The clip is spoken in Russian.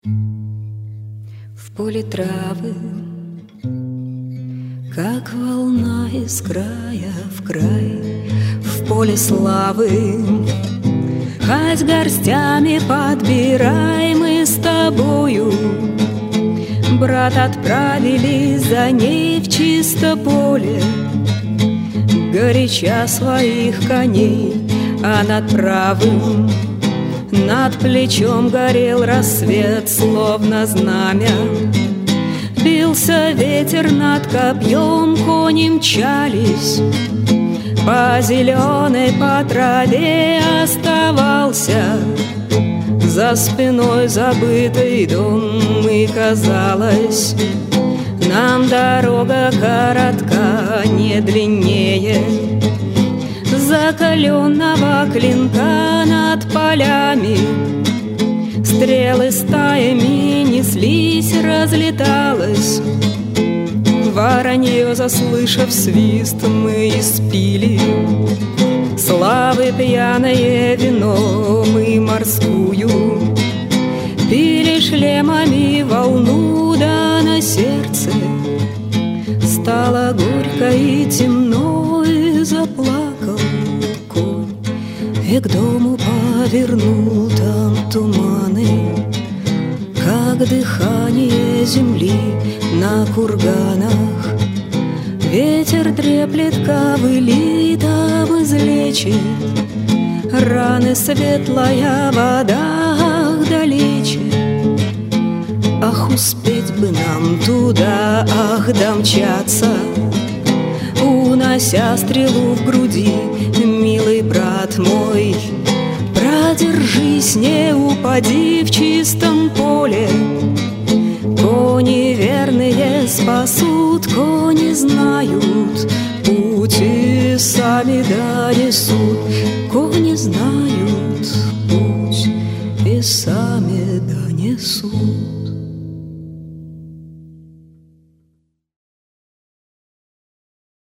В поле травы, как волна из края в край, в поле славы, хоть горстями подбирай, мы с тобою, брат, отправились за ней в чисто поле, горяча своих коней, а над правым, над плечом горел рассвет, словно знамя. Бился ветер над копьем, кони мчались, по зеленой, по траве оставался за спиной забытый дом, и казалось, нам дорога коротка, не длиннее закаленного клинка. Над полями стрелы стаями неслись, разлеталось воронье, заслышав свист, мы испили славы пьяное вино, мы морскую пили шлемами волну, да на сердце стало горько и темно, и заплакал конь, и к дому повернул, там туманы, как дыхание земли на курганах. Ветер треплет ковыли, там излечит раны светлая вода, ах, далече. Ах, успеть бы нам туда, ах, домчаться, унося стрелу в груди, милый брат мой, продержись, не упади в чистом поле. Кони верные спасут, кони знают путь и сами донесут, кони знают путь и сами донесут.